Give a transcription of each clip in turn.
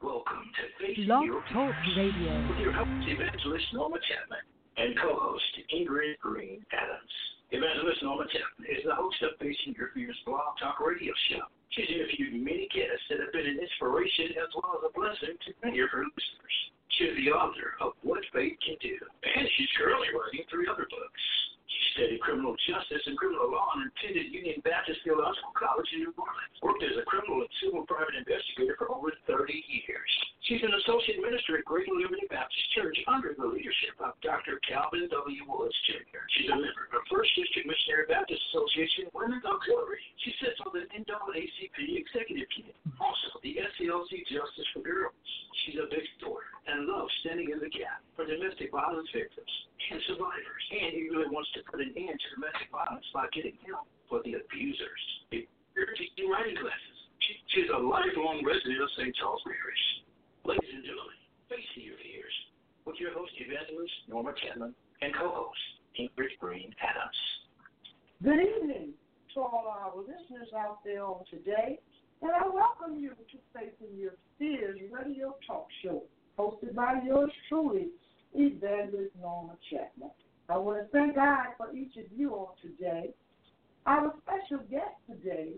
Welcome to Facing Blog Your Talk Radio. with your host, Evangelist Norma Chapman, and co-host Ingrid Green Adams. Evangelist Norma Chapman is the host of Facing Your Fears blog talk radio show. She's interviewed many guests that have been an inspiration as well as a blessing to many of her listeners. She's the author of What Faith Can Do, and she's currently writing 3 other books. She studied criminal justice and criminal law and attended Union Baptist Theological College in New Orleans. Worked as a criminal and civil private investigator for over 30 years. She's an associate minister at Great Liberty Baptist Church under the leadership of Dr. Calvin W. Woods Jr. She's a member of First District Missionary Baptist Association Women's Auxiliary. She sits on the NAACP Executive Committee, also the SCLC Justice for Girls. She's a big story and loves standing in the gap for domestic violence victims and survivors. And he really wants to put an end to domestic violence by getting help for the abusers. They're teaching writing classes. She's a lifelong resident of St. Charles Parish. Ladies and gentlemen, Facing Your Fears with your host, Evangelist Norma Chapman, and co-host Ingrid Green Adams. Good evening to all our listeners out there on today, and I welcome you to Facing Your Fears radio talk show, hosted by yours truly, Evangelist Norma Chapman. I want to thank God for each of you on today. Our special guest today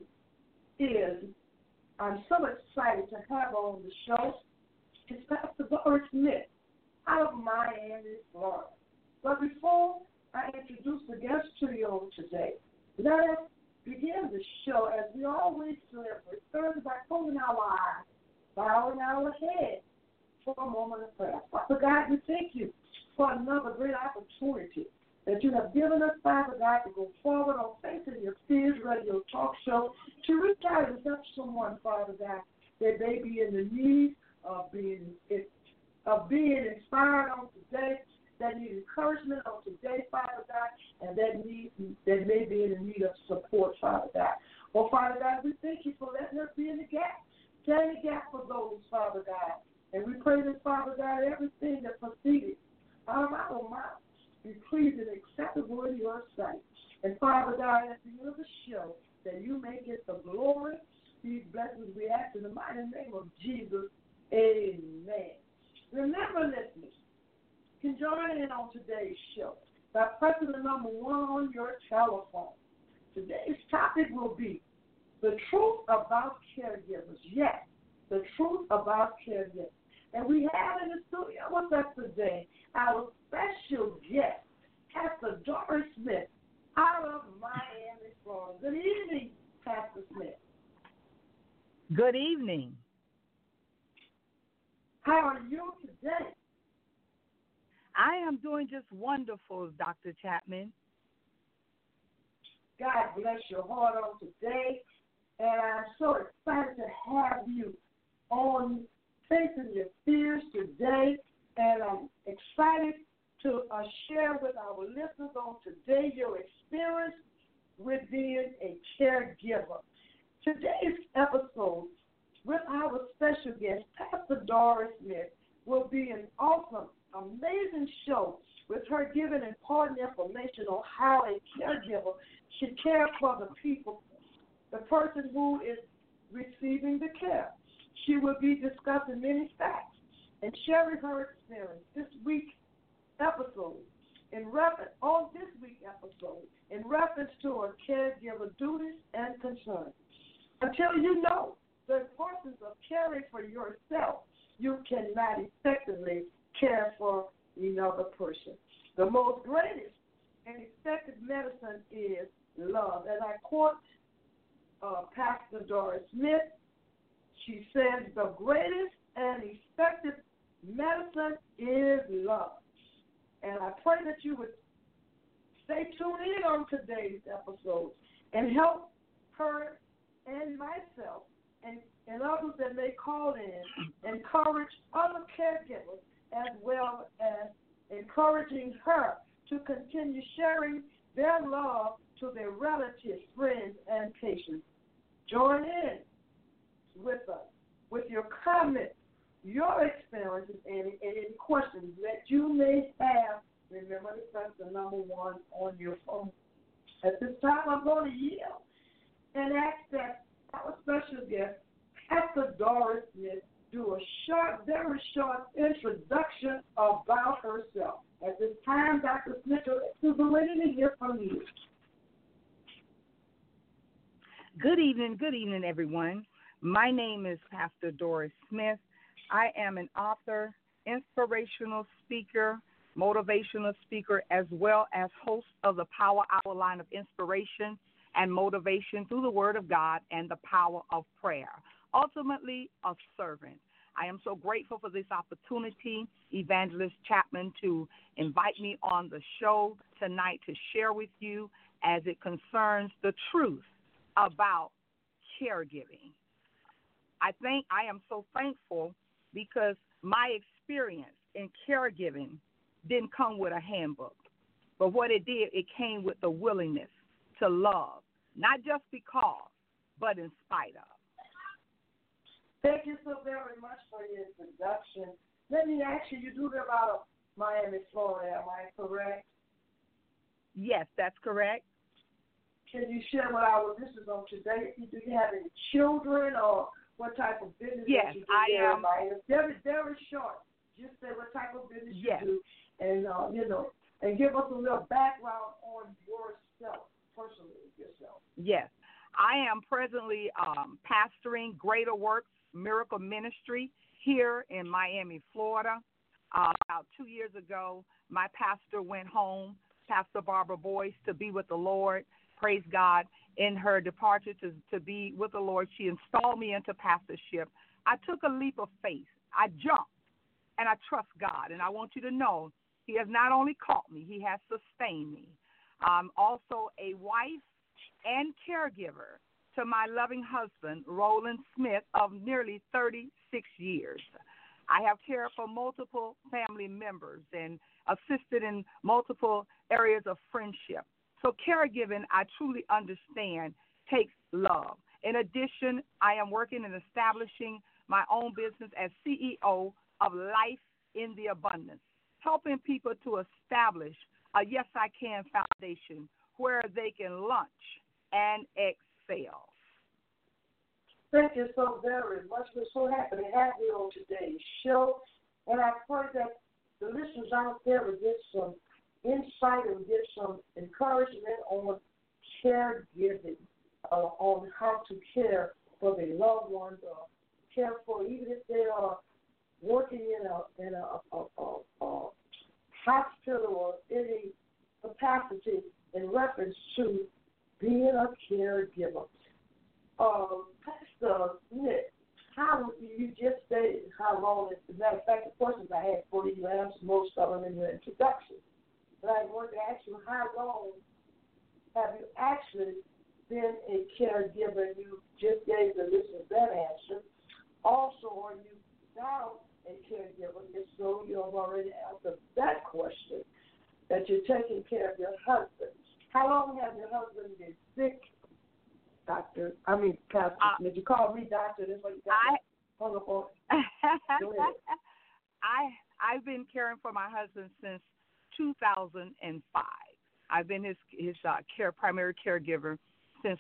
is, I'm so excited to have on the show, is Pastor Doris Smith out of Miami, Florida. But before I introduce the guest to you on today, let us begin the show as we always celebrate Thursday by closing our eyes, bowing our head for a moment of prayer. Father God, we thank you for another great opportunity that you have given us, Father God, to go forward on Facing Your Fears radio talk show, to reach out and help someone, Father God, that may be in the need of being inspired on today, that need encouragement on today, Father God, and that may be in the need of support, Father God. Well, Father God, we thank you for letting us be in the gap, stand in the gap for those, Father God. And we pray that, Father God, everything that proceeded out of our mouth be pleasing and acceptable in your sight. And, Father God, at the end of the show, that you may get the glory. These blessings we ask in the mighty name of Jesus. Amen. Remember, listeners, you can join in on today's show by pressing the number 1 on your telephone. Today's topic will be the truth about caregivers. Yes, the truth about caregivers. And we have in the studio with us today our special guest, Pastor Doris Smith, out of Miami, Florida. Good evening, Pastor Smith. Good evening. How are you today? I am doing just wonderful, Dr. Chapman. God bless your heart on today. And I'm so excited to have you on Facing Your Fears today. And I'm excited to share with our listeners on today your experience with being a caregiver. Today's episode with our special guest, Pastor Doris Smith, will be an awesome, amazing show with her giving important information on how a caregiver should care for the people, the person who is receiving the care. She will be discussing many facts and sharing her experience this week's episode in reference to her caregiver duties and concerns. Until you know the importance of caring for yourself, you cannot effectively care for another person. The most greatest and effective medicine is love. And I quote Pastor Doris Smith. She says, the greatest and effective medicine is love. And I pray that you would stay tuned in on today's episode and help her and myself and others that may call in, encourage other caregivers as well as encouraging her to continue sharing their love to their relatives, friends, and patients. Join in with us with your comments, your experiences, and any questions that you may have. Remember to press the number 1 on your phone. At this time, I'm going to yield and ask that our special guest, Pastor Doris Smith, do a short, very short introduction about herself. At this time, Dr. Smith, we're waiting to hear from you. Good evening, everyone. My name is Pastor Doris Smith. I am an author, inspirational speaker, motivational speaker, as well as host of the Power Hour line of inspiration and motivation through the Word of God and the power of prayer. Ultimately, a servant. I am so grateful for this opportunity, Evangelist Chapman, to invite me on the show tonight to share with you as it concerns the truth about caregiving. I am so thankful because my experience in caregiving didn't come with a handbook, but what it did, it came with the willingness to love, not just because, but in spite of. Thank you so very much for your introduction. Let me ask you, you do live out of Miami, Florida, am I correct? Yes, that's correct. Can you share what our listeners on today? Do you have any children or what type of business yes, that you do? I am. Very, very short. Just say what type of business yes. you do, and and give us a little background on yourself, personally, yourself. Yes, I am presently pastoring Greater Works Miracle Ministry here in Miami, Florida. About 2 years ago, my pastor went home, Pastor Barbara Boyce, to be with the Lord. Praise God. In her departure to be with the Lord, she installed me into pastorship. I took a leap of faith. I jumped, and I trust God. And I want you to know He has not only caught me, He has sustained me. I'm also a wife and caregiver to my loving husband, Roland Smith, of nearly 36 years. I have cared for multiple family members and assisted in multiple areas of friendship. So caregiving, I truly understand, takes love. In addition, I am working and establishing my own business as CEO of Life in the Abundance, helping people to establish a Yes I Can foundation where they can launch and excel. Thank you so very much. We're so happy to have you on today's show. And I pray that the listeners out there will get some insight and get some encouragement on caregiving, on how to care for their loved ones, or care for, even if they are working in a hospital or any capacity in reference to being a caregiver. Pastor Nick, how you just stated how long, as a matter of fact, the questions I had for you answered most of them in your introduction. But I wanted to ask you, how long have you actually been a caregiver? You just gave the listeners that answer. Also, are you now a caregiver? If so, you have already answered that question, that you're taking care of your husband. How long have your husband been sick? Pastor Smith. You call me doctor. That's what you got. Hold up on. Go ahead. I've been caring for my husband since 2005. I've been his primary caregiver since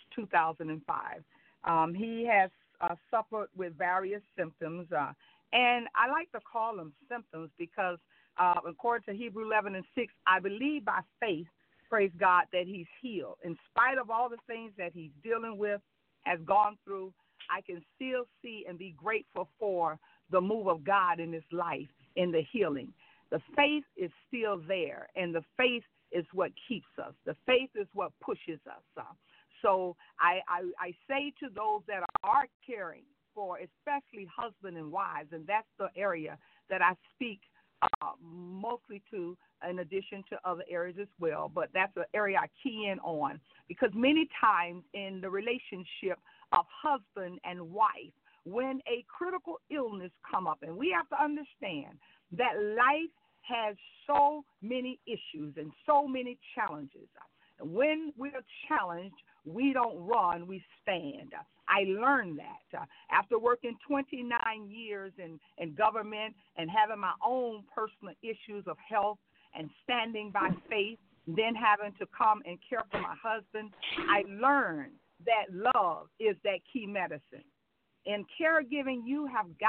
2005. He has suffered with various symptoms, and I like to call them symptoms because according to Hebrews 11:6, I believe by faith, praise God, that he's healed. In spite of all the things that he's dealing with, has gone through, I can still see and be grateful for the move of God in his life, in the healing. The faith is still there, and the faith is what keeps us. The faith is what pushes us. So I say to those that are caring for, especially husband and wives, and that's the area that I speak mostly to, in addition to other areas as well, but that's the area I key in on, because many times in the relationship of husband and wife, when a critical illness come up, and we have to understand that life has so many issues and so many challenges. When we're challenged, we don't run, we stand. I learned that after working 29 years in government and having my own personal issues of health and standing by faith, then having to come and care for my husband. I learned that love is that key medicine. In caregiving, you have got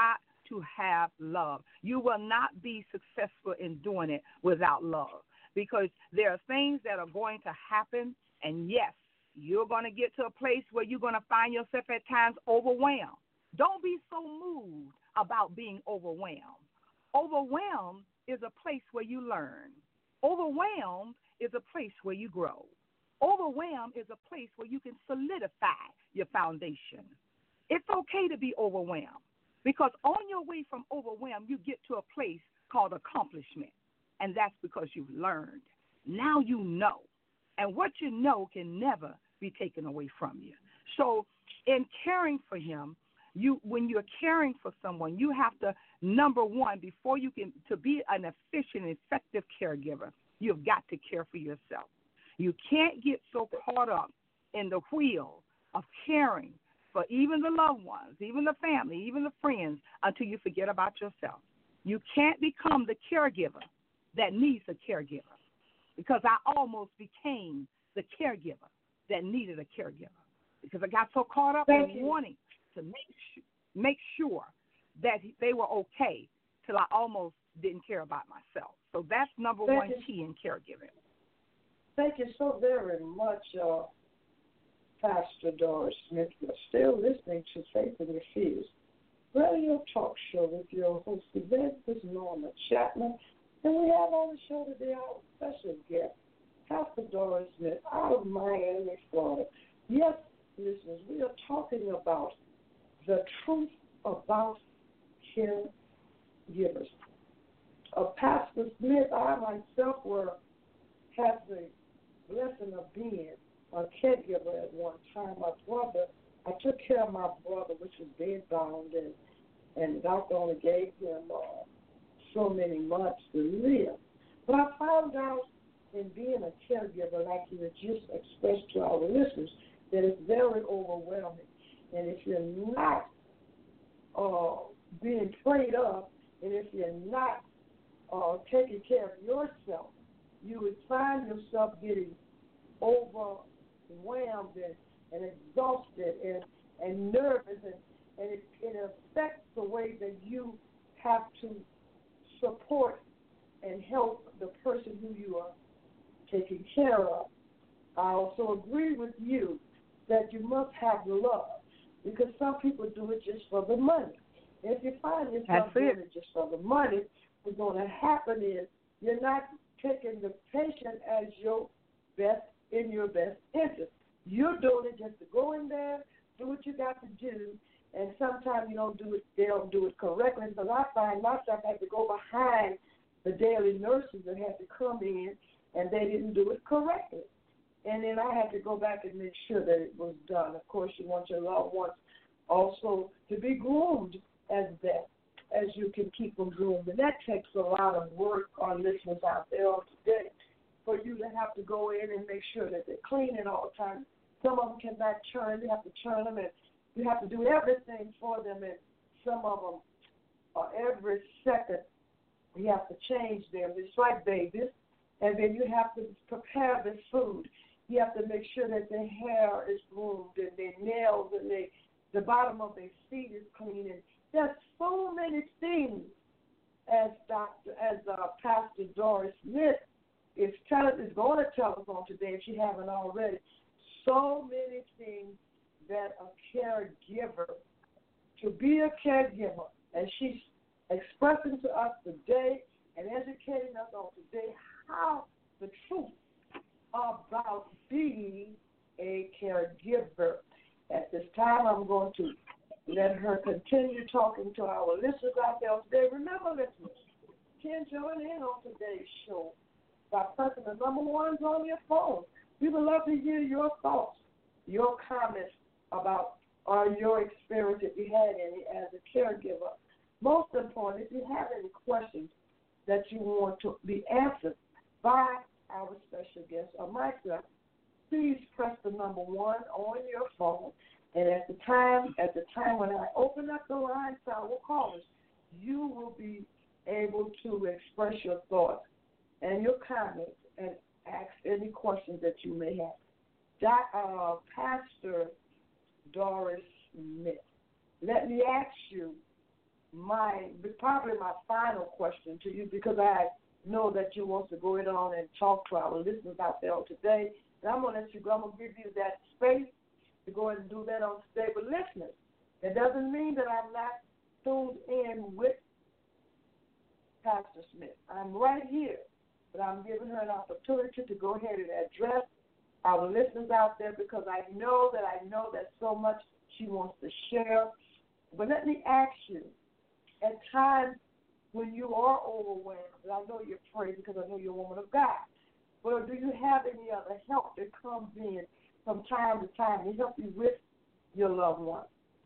to have love. You will not be successful in doing it without love, because there are things that are going to happen, and yes, you're going to get to a place where you're going to find yourself at times overwhelmed. Don't be so moved about being overwhelmed. Overwhelmed is a place where you learn. Overwhelmed is a place where you grow. Overwhelmed is a place where you can solidify your foundation. It's okay to be overwhelmed, because on your way from overwhelmed, you get to a place called accomplishment, and that's because you've learned. Now you know, and what you know can never be taken away from you. So in caring for him, when you're caring for someone, you have to, number one, before you can, to be an efficient, effective caregiver, you've got to care for yourself. You can't get so caught up in the wheel of caring for even the loved ones, even the family, even the friends, until you forget about yourself. You can't become the caregiver that needs a caregiver, because I almost became the caregiver that needed a caregiver, because I got so caught up in wanting to make sure that they were okay till I almost didn't care about myself. So that's number one key in caregiving. Thank you so very much, Pastor Doris Smith. You're still listening to Faith in Your Fears radio talk show with your host, Evangelist Norma Chapman. And we have on the show today our special guest, Pastor Doris Smith, out of Miami, Florida. Yes, listeners, we are talking about the truth about caregivers. Pastor Smith, I myself had the blessing of being a caregiver at one time. I took care of my brother, which was bedbound, and the doctor only gave him so many months to live. But I found out in being a caregiver, like you had just expressed to our listeners, that it's very overwhelming. And if you're not being prayed up, and if you're not taking care of yourself, you would find yourself getting overwhelmed and exhausted and nervous, and it affects the way that you have to support and help the person who you are taking care of. I also agree with you that you must have love, because some people do it just for the money. And if you find yourself doing it just for the money, what's going to happen is you're not taking the patient as your best interest. You're doing it just to go in there, do what you got to do, and sometimes they don't do it correctly. Because I find myself I had to go behind the daily nurses that had to come in, and they didn't do it correctly. And then I had to go back and make sure that it was done. Of course, you want your loved ones also to be groomed as you can keep them groomed. And that takes a lot of work on listeners out there today, for you to have to go in and make sure that they're cleaning all the time. Some of them cannot churn. You have to churn them, and you have to do everything for them. And some of them, every second, you have to change them. It's like babies. And then you have to prepare the food. You have to make sure that their hair is groomed and their nails and the bottom of their feet is clean. And there's so many things, as Pastor Doris Smith is going to tell us on today, if she haven't already. So many things that a caregiver, to be a caregiver, and she's expressing to us today and educating us on today how the truth about being a caregiver. At this time, I'm going to let her continue talking to our listeners out there today. Remember, listeners, you can join in on today's show by pressing the number 1 on your phone. We would love to hear your thoughts, your comments about your experience, if you had any, as a caregiver. Most important, if you have any questions that you want to be answered by our special guest or myself, please press the number 1 on your phone. And at the time when I open up the line to our callers, you will be able to express your thoughts and your comments and ask any questions that you may have. Pastor Doris Smith, let me ask you, probably my final question to you, because I know that you want to go on and talk to our listeners out there today. And I'm going to let you go. I'm going to give you that space to go ahead and do that on today. But listeners, it doesn't mean that I'm not tuned in with Pastor Smith. I'm right here, but I'm giving her an opportunity to go ahead and address our listeners out there, because I know that so much she wants to share. But let me ask you, at times when you are overwhelmed, and I know you're praying because I know you're a woman of God, but do you have any other help that comes in from time to time to help you with your loved one?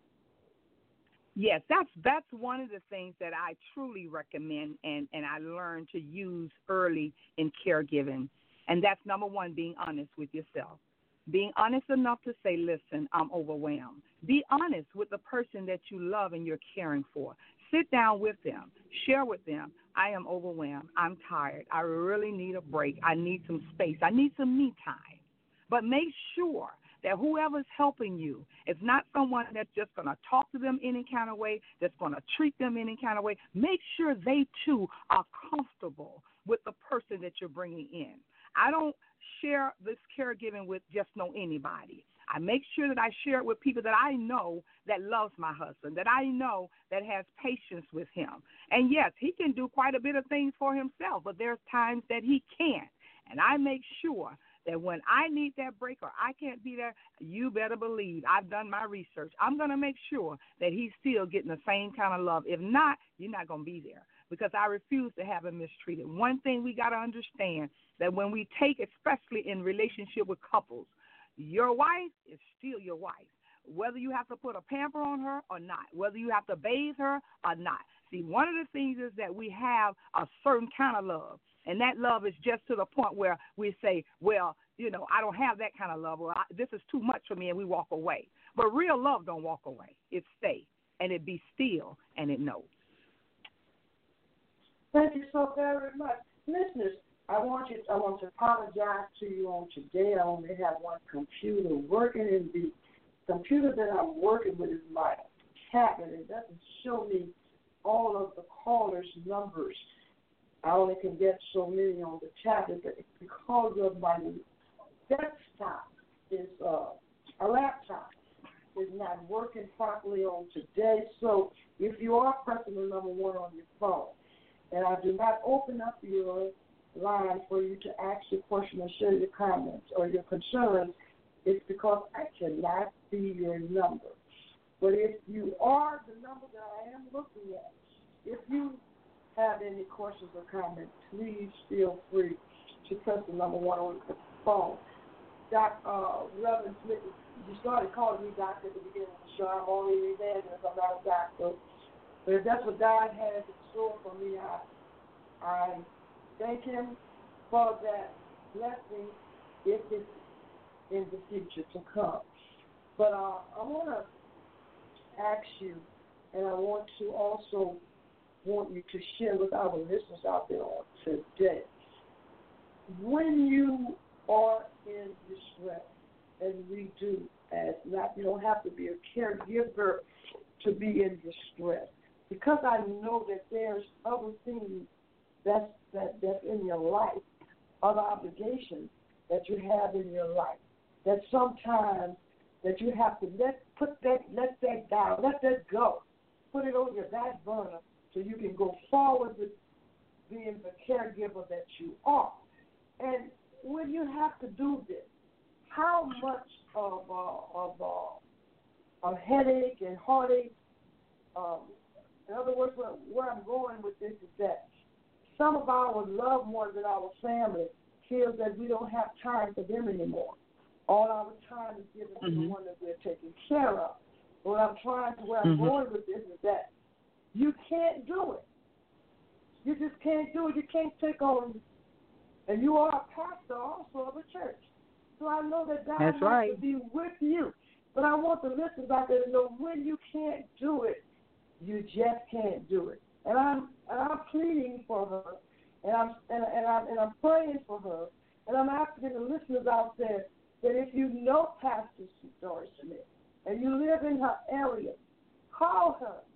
Yes, that's one of the things that I truly recommend and I learned to use early in caregiving. And that's number one, being honest with yourself. Being honest enough to say, listen, I'm overwhelmed. Be honest with the person that you love and you're caring for. Sit down with them. Share with them, I am overwhelmed. I'm tired. I really need a break. I need some space. I need some me time. But make sure that whoever's helping you is not someone that's just going to talk to them any kind of way, that's going to treat them any kind of way. Make sure they, too, are comfortable with the person that you're bringing in. I don't share this caregiving with just anybody. I make sure that I share it with people that I know that loves my husband, that I know that has patience with him. And, yes, he can do quite a bit of things for himself, but there's times that he can't. And I make sure that when I need that break or I can't be there, you better believe I've done my research. I'm going to make sure that he's still getting the same kind of love. If not, you're not going to be there, because I refuse to have him mistreated. One thing we got to understand, that when we take, especially in relationship with couples, your wife is still your wife, whether you have to put a pamper on her or not, whether you have to bathe her or not. See, one of the things is that we have a certain kind of love, and that love is just to the point where we say, well, I don't have that kind of love, or this is too much for me, and we walk away. But real love don't walk away. It stay, and it be still, and it knows. Thank you so very much. Listeners, I want to apologize to you on today. I only have one computer working, and the computer that I'm working with is my tablet. It doesn't show me all of the callers' numbers. I only can get so many on the tablet, but because of my desktop is a laptop is not working properly on today. So if you are pressing the number 1 on your phone, and I do not open up your line for you to ask your question or share your comments or your concerns, it's because I cannot see your number. But if you are the number that I am looking at, if you have any questions or comments, please feel free to press the number 1 on the phone. Reverend Smith, you started calling me doctor at the beginning of the show. I'm only an evangelist. I'm not a doctor. But if that's what God has in store for me, I thank him for that blessing if it's in the future to come. But I want to ask you, and I want to also want you to share with our listeners out there on today. When you are in distress, and we do, you don't have to be a caregiver to be in distress, because I know that there's other things that's in your life, other obligations that you have in your life, that sometimes that you have to let that down, let that go, put it on your back burner so you can go forward with being the caregiver that you are. And when you have to do this, how much of a headache and heartache, in other words, where I'm going with this is that some of our loved ones in our family feel that we don't have time for them anymore. All our time is given to the one that we're taking care of. Where I'm going with this is that you can't do it. You just can't do it. You can't take on, and you are a pastor also of a church. So I know that God wants to be with you. But I want the listeners out there to know when you can't do it, you just can't do it. And I'm pleading for her, and I'm praying for her, and I'm asking the listeners out there that if you know Pastor Doris Smith and you live in her area, call her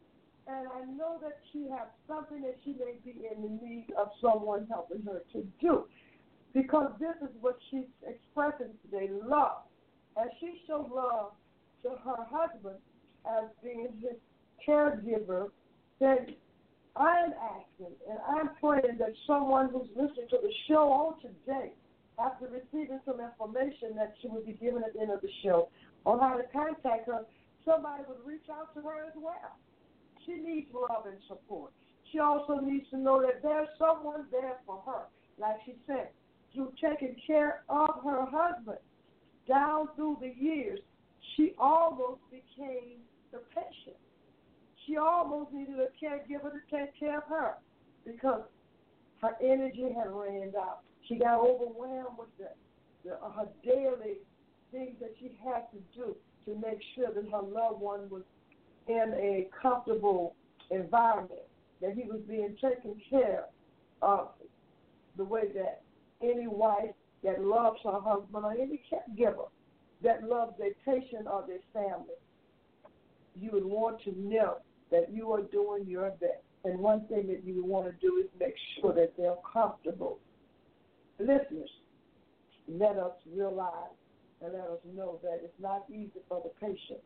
And I know that she has something that she may be in the need of someone helping her to do. Because this is what she's expressing today, love. As she shows love to her husband as being his caregiver, then I'm asking and I'm praying that someone who's listening to the show on today, after receiving some information that she will be given at the end of the show on how to contact her, somebody would reach out to her as well. She needs love and support. She also needs to know that there's someone there for her. Like she said, through taking care of her husband down through the years, she almost became the patient. She almost needed a caregiver to take care of her because her energy had ran out. She got overwhelmed with her daily things that she had to do to make sure that her loved one was in a comfortable environment, that he was being taken care of the way that any wife that loves her husband or any caregiver that loves their patient or their family, you would want to know that you are doing your best. And one thing that you would want to do is make sure that they're comfortable. Listeners, let us realize and let us know that it's not easy for the patient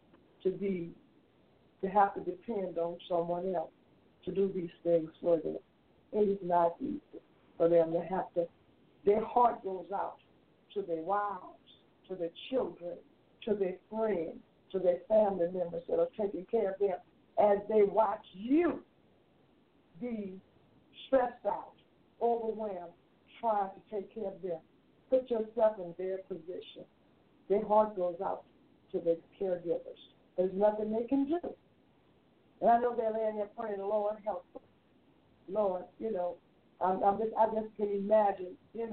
to have to depend on someone else to do these things for them. It is not easy for them to have to. Their heart goes out to their wives, to their children, to their friends, to their family members that are taking care of them as they watch you be stressed out, overwhelmed, trying to take care of them. Put yourself in their position. Their heart goes out to the caregivers. There's nothing they can do. And I know they're laying there praying, Lord, help them. Lord, I just can imagine, and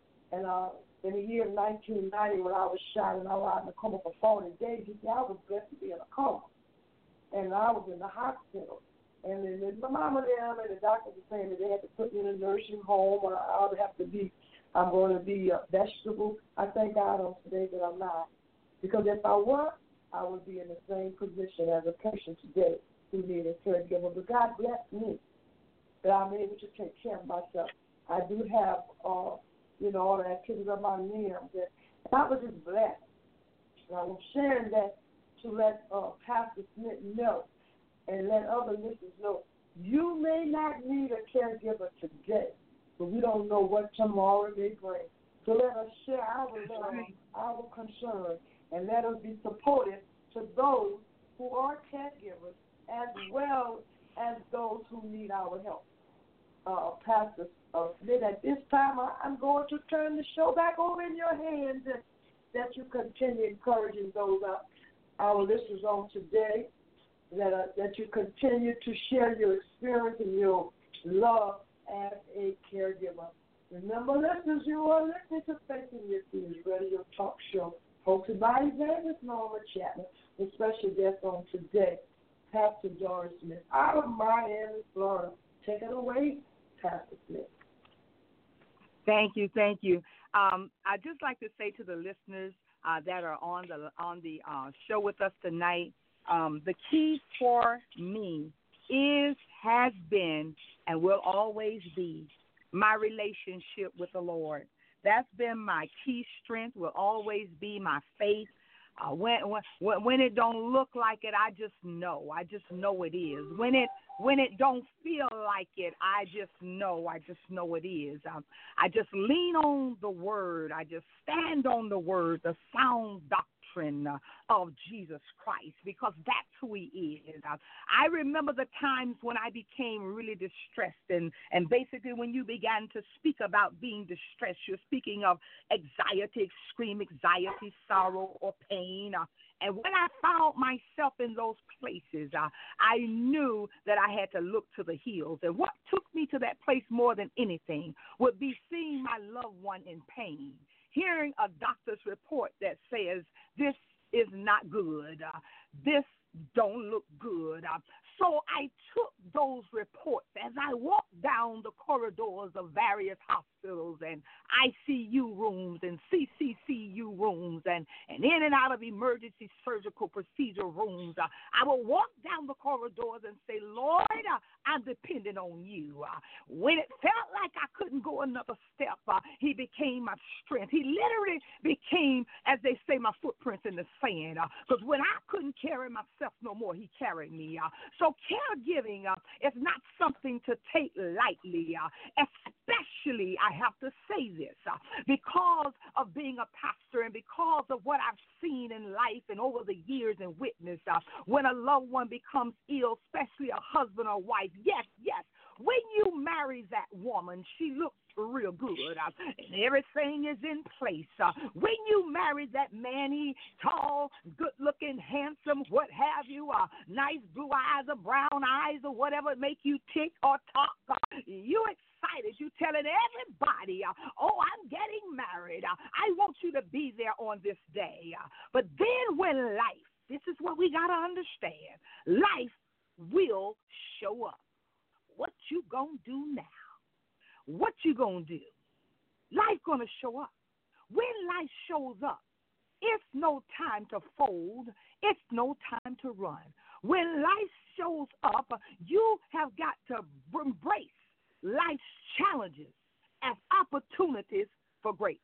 in the year 1990 when I was shot and I was in a coma for 40 days, you see, I was blessed to be in a coma. And I was in the hospital. And then my mom and them and the doctors were saying that they had to put me in a nursing home or I'm going to be a vegetable. I thank God on today that I'm not. Because if I were, I would be in the same position as a patient today who needed a caregiver. But God blessed me that I'm able to take care of myself. I do have, all the activities of my limbs. And I was just blessed. And I was sharing that to let Pastor Smith know and let other listeners know. You may not need a caregiver today, but we don't know what tomorrow may bring. So let us share our love, our concern, and let us be supportive to those who are caregivers as well as those who need our help. Pastor Smith, at this time, I'm going to turn the show back over in your hands and that you continue encouraging those our listeners on today, that you continue to share your experience and your love as a caregiver. Remember, listeners, you are listening to Facing Your Fears Radio Talk Show, hosted by Evangelist Norma Chapman, with special guest on today, Pastor Doris Smith, out of Miami, Florida. Take it away, Pastor Smith. Thank you. I'd just like to say to the listeners that are on the show with us tonight, the key for me has been, and will always be my relationship with the Lord. That's been my key strength, will always be my faith. When it don't look like it, I just know it is. When it don't feel like it, I just know it is. I just lean on the word. I just stand on the word, the sound doctrine of Jesus Christ, because that's who he is. I remember the times when I became really distressed, and basically when you began to speak about being distressed, you're speaking of anxiety, extreme anxiety, sorrow, or pain. And when I found myself in those places, I knew that I had to look to the hills. And what took me to that place more than anything would be seeing my loved one in pain, hearing a doctor's report that says this is not good, this don't look good. So I took those reports as I walked down the corridors of various hospitals hospitals and ICU rooms and CCCU rooms and in and out of emergency surgical procedure rooms. I will walk down the corridors and say, Lord, I'm dependent on you. When it felt like I couldn't go another step, he became my strength. He literally became, as they say, my footprints in the sand. Because when I couldn't carry myself no more, he carried me. So caregiving is not something to take lightly, especially, I have to say this, because of being a pastor and because of what I've seen in life and over the years and witnessed, when a loved one becomes ill, especially a husband or wife, yes, when you marry that woman, she looks real good, and everything is in place. When you marry that man, he tall, good-looking, handsome, what have you, nice blue eyes or brown eyes or whatever make you tick or talk, you excited. You telling everybody, oh, I'm getting married. I want you to be there on this day. But then when life, this is what we got to understand, life will show up. What you gonna do now? What you gonna do? Life gonna show up. When life shows up, it's no time to fold. It's no time to run. When life shows up, you have got to embrace life's challenges as opportunities for greatness.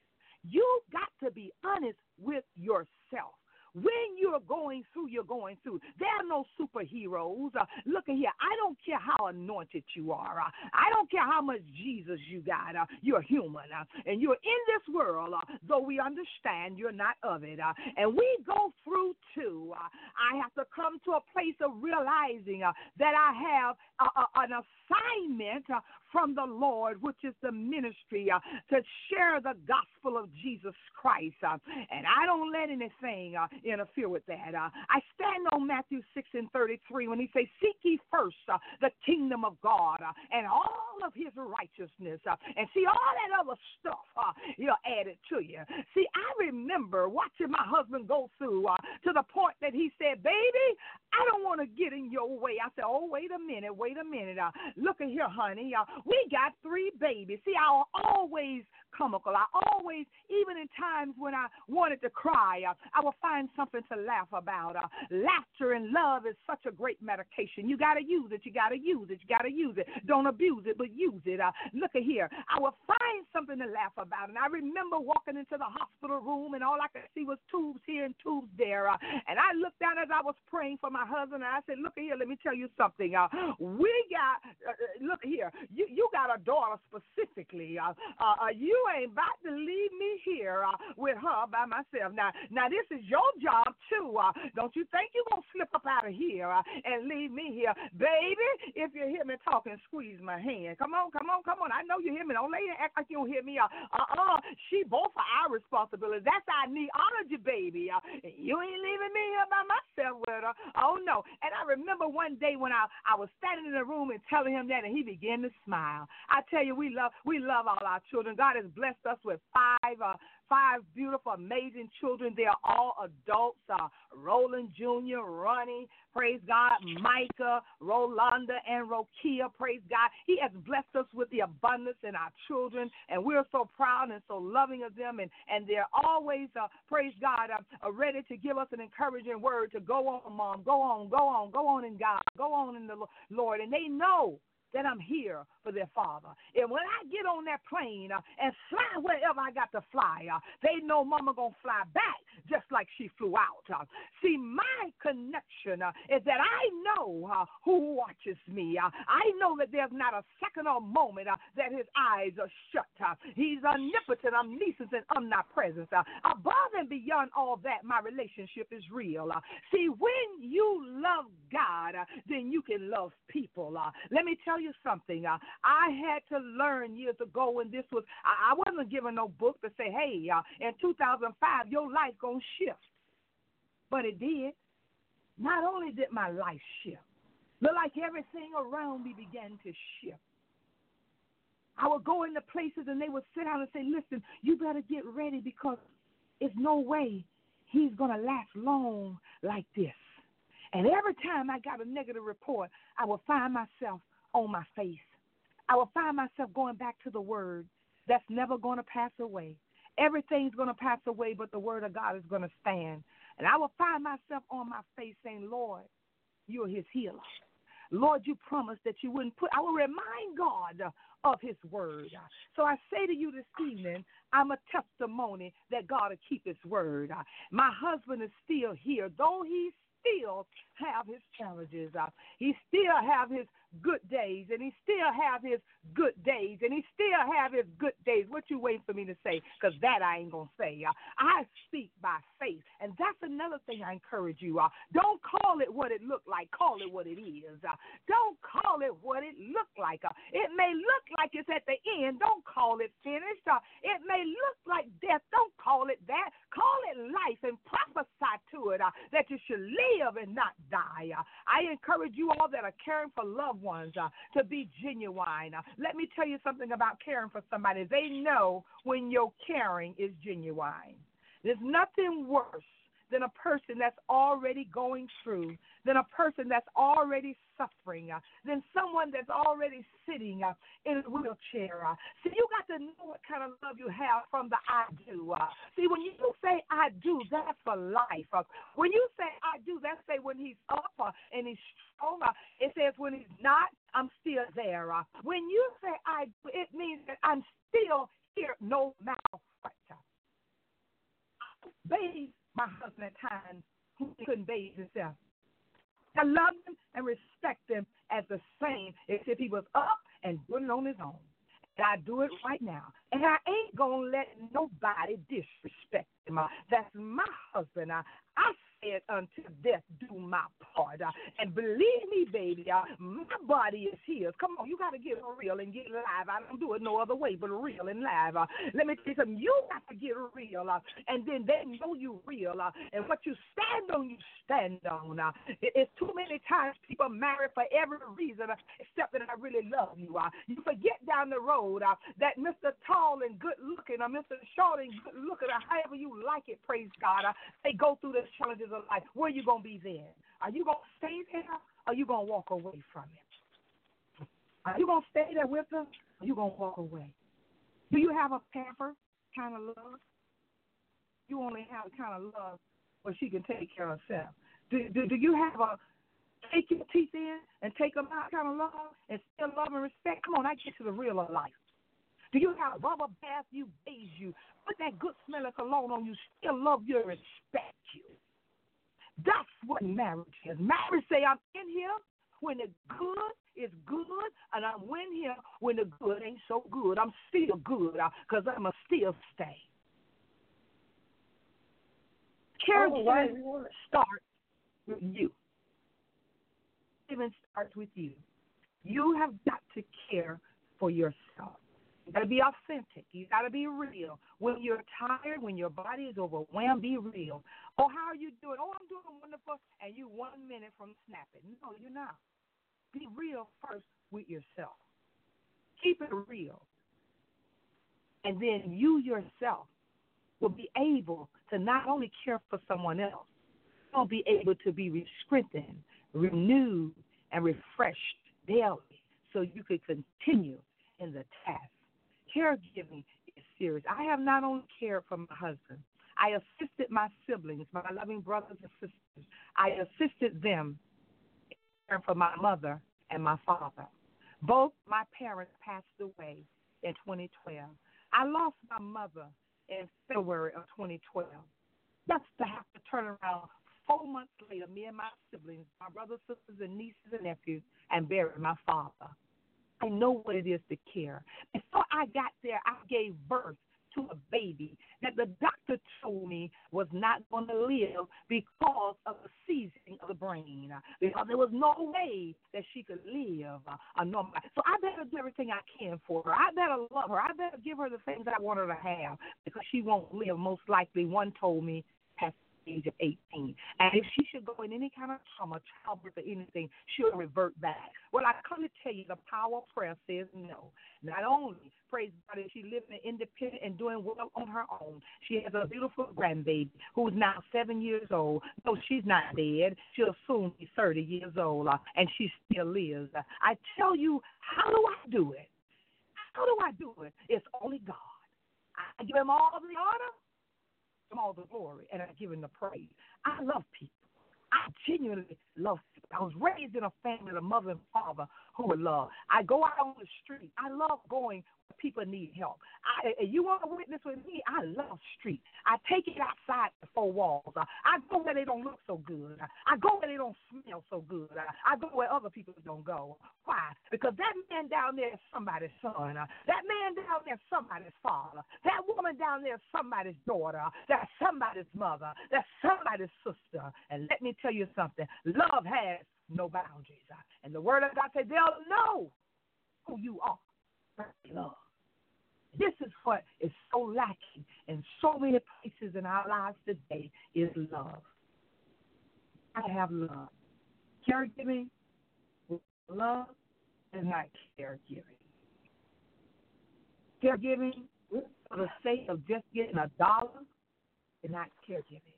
You got to be honest with yourself. When you're going through, you're going through. There are no superheroes. Look at here. I don't care how anointed you are. I don't care how much Jesus you got. You're human. And you're in this world, though we understand you're not of it. And we go through, too. I have to come to a place of realizing that I have an assignment from the Lord, which is the ministry to share the gospel of Jesus Christ. And I don't let anything interfere with that. I stand on Matthew 6:33 when he says, seek ye first the kingdom of God and all of his righteousness. And see, all that other stuff, add it to you. See, I remember watching my husband go through to the point that he said, baby, I don't want to get in your way. I said, oh, wait a minute. Look at here, honey. We got 3 babies. See, I was always comical. I always, even in times when I wanted to cry, I would find something to laugh about. Laughter and love is such a great medication. You got to use it. Don't abuse it, but use it. Look at here. I would find something to laugh about. And I remember walking into the hospital room, and all I could see was tubes here and tubes there. And I looked down as I was praying for my husband, and I said, look at here, let me tell you something. We got, look here, you got a daughter specifically. You ain't about to leave me here with her by myself. Now this is your job, too. Don't you think you're going to slip up out of here and leave me here? Baby, if you hear me talking, squeeze my hand. Come on. I know you hear me. Don't lay there act like you don't hear me. She both are our responsibility. That's our neology, baby. You ain't leaving me here by myself with her. Oh, no. And I remember one day when I was standing in the room and telling him that, and he began to smile. I tell you, we love all our children. God has blessed us with 5 beautiful, amazing children. They are all adults. Roland Jr., Ronnie, praise God, Micah, Rolanda, and Rokia, praise God. He has blessed us with the abundance in our children, and we're so proud and so loving of them, and they're always, praise God, ready to give us an encouraging word to go on, Mom, go on in God, go on in the Lord, and they know that I'm here for their father. And when I get on that plane and fly wherever I got to fly, they know Mama going to fly back just like she flew out. See, my connection is that I know who watches me. I know that there's not a second or moment that his eyes are shut. He's omnipotent, omniscient, and omnipresent. Above and beyond all that, my relationship is real. See, when you love God, then you can love people. Let me tell you something. I had to learn years ago when this was, I wasn't given no book to say, hey, in 2005, your life going to shift. But it did. Not only did my life shift, but like everything around me began to shift. I would go into places and they would sit down and say, listen, you better get ready because it's no way he's going to last long like this. And every time I got a negative report, I would find myself on my face. I would find myself going back to the word. that's never going to pass away. Everything's going to pass away, but the word of God is going to stand. And I will find myself on my face saying, Lord, you're his healer. Lord, you promised that you wouldn't I will remind God of his word. So I say to you this evening, I'm a testimony that God will keep his word. My husband is still here, though he still have his challenges. He still have his good days, and he still have his good days, and he still have his good days. What you waiting for me to say? Because that I ain't going to say. I speak by faith, and that's another thing I encourage you. Don't call it what it looked like. Call it what it is. Don't call it what it looked like. It may look like it's at the end. Don't call it finished. It may look like death. Don't call it that. Call it life and prophesy to it that you should live and not die. I encourage you all that are caring for loved ones to be genuine. Let me tell you something about caring for somebody. They know when your caring is genuine. There's nothing worse than a person that's already going through, than a person that's already suffering, than someone that's already sitting in a wheelchair. See, you got to know what kind of love you have from the I do. See, when you say I do, that's for life. When you say I do, that's say when he's up and he's strong. It says when he's not, I'm still there. When you say I do, it means that I'm still here no matter what. Bathe my husband at times who couldn't bathe himself. I love him and respect him as the same as if he was up and doing it on his own. And I do it right now. And I ain't going to let nobody disrespect him. That's my husband. I said until death do my part. And believe me, baby, my body is his. Come on, you got to get real and get live. I don't do it no other way but real and live. Let me tell you something. You got to get real, and then they know you real. And what you stand on, you stand on. It's too many times people marry for every reason except that I really love you. You forget down the road that Mr. Tall and good looking, or Mr. Short and good looking, or however you like it, praise God, they go through the challenges of life. Where are you going to be then? Are you going to stay there, or are you going to walk away from it? Are you going to stay there with them, or are you going to walk away? Do you have a pamper kind of love? You only have a kind of love where she can take care of herself. Do you have a take your teeth in and take them out kind of love and still love and respect? Come on, I get to the real of life. Do you have a rubber bath you bathe you, put that good smelling cologne on you, still love you and respect you? That's what marriage is. Marriage say I'm in here when the good is good, and I'm in here when the good ain't so good. I'm still good because I'm going to still stay. Caregiving starts with you. Caregiving starts with you. You have got to care for yourself. You got to be authentic. You got to be real. When you're tired, when your body is overwhelmed, be real. Oh, how are you doing? Oh, I'm doing wonderful. And you 1 minute from snapping. No, you're not. Be real first with yourself. Keep it real. And then you yourself will be able to not only care for someone else, you'll be able to be strengthened, renewed, and refreshed daily so you could continue in the task. Caregiving is serious. I have not only cared for my husband, I assisted my siblings, my loving brothers and sisters. I assisted them caring for my mother and my father. Both my parents passed away in 2012. I lost my mother in February of 2012. Just to have to turn around 4 months later, me and my siblings, my brothers, sisters, and nieces and nephews, and bury my father. I know what it is to care. Before I got there, I gave birth to a baby that the doctor told me was not going to live because of the seizing of the brain, because there was no way that she could live a normal life. So I better do everything I can for her. I better love her. I better give her the things I want her to have because she won't live, most likely, one told me, past the age of 18. And if she should go in any kind of trauma, childbirth, or anything, she'll revert back. Well, I come to tell you the power of prayer says no. Not only, praise God, is she living independent and doing well on her own. She has a beautiful grandbaby who's now 7 years old. No, she's not dead. She'll soon be 30 years old, and she still lives. I tell you, how do I do it? How do I do it? It's only God. I give him all the honor, all the glory, and I give him the praise. I love people. I genuinely love people. I was raised in a family, a mother and father who would love. I go out on the street. I love going where people need help. You want to witness with me? I love street. I take it outside the four walls. I go where they don't look so good. I go where they don't smell so good. I go where other people don't go. Why? Because that man down there is somebody's son. That man down there is somebody's father. That woman down there is somebody's daughter. That's somebody's mother. That's somebody's sister. And let me tell you something. Love has no boundaries. And the word of God said they'll know who you are by love. This is what is so lacking in so many places in our lives today is love. I have love. Caregiving with love is not caregiving. Caregiving for the sake of just getting $1 is not caregiving.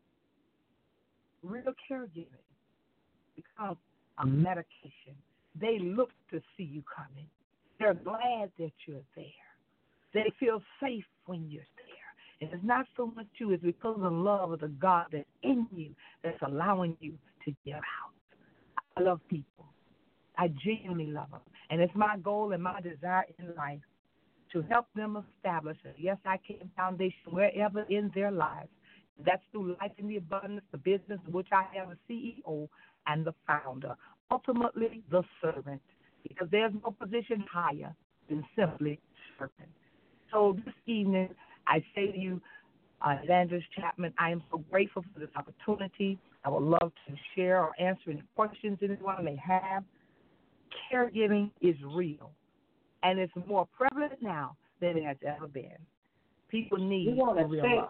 Real caregiving becomes a medication. They look to see you coming. They're glad that you're there. They feel safe when you're there. And it's not so much you, it's because of the love of the God that's in you that's allowing you to get out. I love people. I genuinely love them. And it's my goal and my desire in life to help them establish a Yes, I Can foundation wherever in their lives. That's through Life in the Abundance, the business in which I am a CEO and the founder. Ultimately, the servant, because there's no position higher than simply servant. So this evening, I say to you, Evangelist Chapman, I am so grateful for this opportunity. I would love to share or answer any questions anyone may have. Caregiving is real, and it's more prevalent now than it has ever been. People need real love.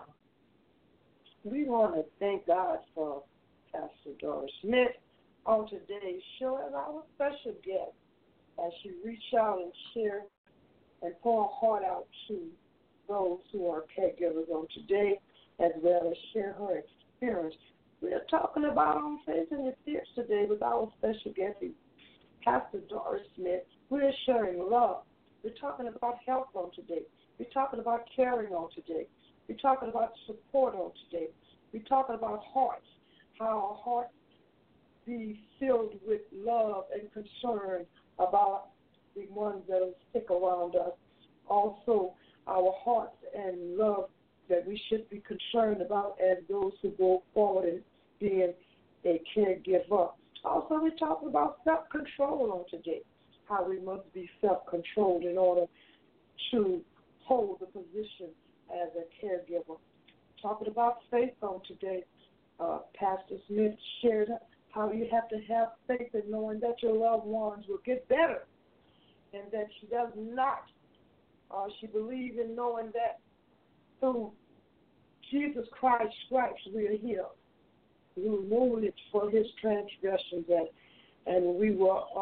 We want to thank God for Pastor Doris Smith on today's show and our special guest as she reached out and shared and pour her heart out to those who are caregivers on today, as well as share her experience. We are talking about on Facing the Fears today with our special guest, Pastor Doris Smith. We're sharing love. We're talking about health on today. We're talking about caring on today. We're talking about support on today. We're talking about hearts, how our hearts be filled with love and concern about the ones that are sick around us. Also, our hearts and love that we should be concerned about as those who go forward in being a caregiver. Also, we're talking about self-control on today, how we must be self-controlled in order to hold the position as a caregiver. Talking about faith on today, Pastor Smith shared how you have to have faith in knowing that your loved ones will get better, and that she does not, she believes in knowing that through Jesus Christ's stripes we are healed. We were wounded for his transgressions, and we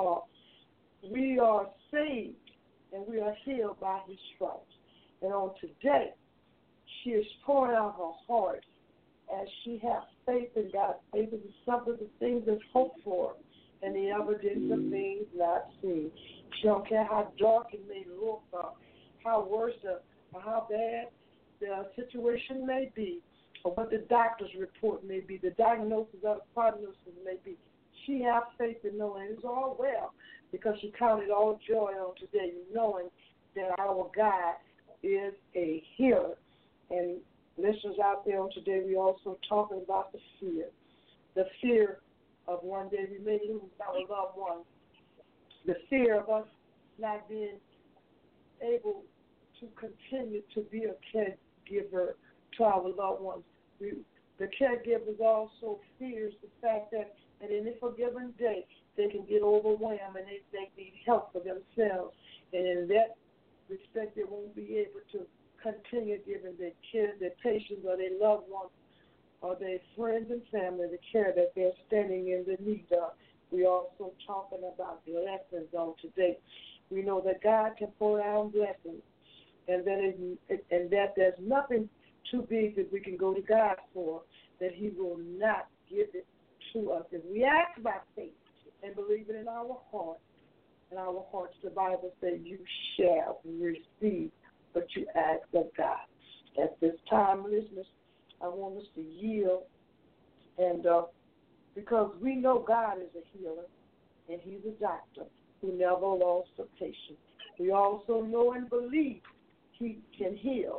are saved, and we are healed by his stripes. And on today, she is pouring out her heart as she has faith in God. Faith is something the things that's hoped for and the evidence of things not seen. She don't care how dark it may look, how worse or how bad the situation may be, or what the doctor's report may be, the diagnosis or the prognosis may be. She has faith in knowing it's all well, because she counted all joy on today, knowing that our God is a healer. And listeners out there on today, we also talking about the fear of one day we may lose our loved ones, the fear of us not being able to continue to be a caregiver to our loved ones. The caregivers also fears the fact that at any forgiven day they can get overwhelmed and they need help for themselves. And in that respect, they won't be able to continue giving their care, their patients, or their loved ones, or their friends and family the care that they're standing in the need of. We're also talking about blessings on today. We know that God can pour down blessings, and that there's nothing too big that we can go to God for, that he will not give it to us. If we ask by faith and believe it in our heart in our hearts. The Bible says you shall receive what you ask of God. At this time, listeners, I want us to yield, and because we know God is a healer, and He's a doctor who never lost a patient. We also know and believe He can heal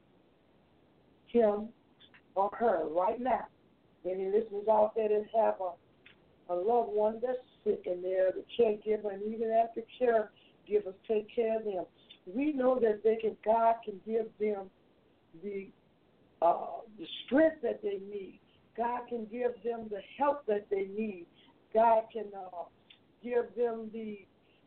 him or her right now. Any listeners out there that have a loved one that's sick and they're the caregiver, and even after caregivers take care of them, we know that God can give them the strength that they need. God can give them the help that they need. God can give them the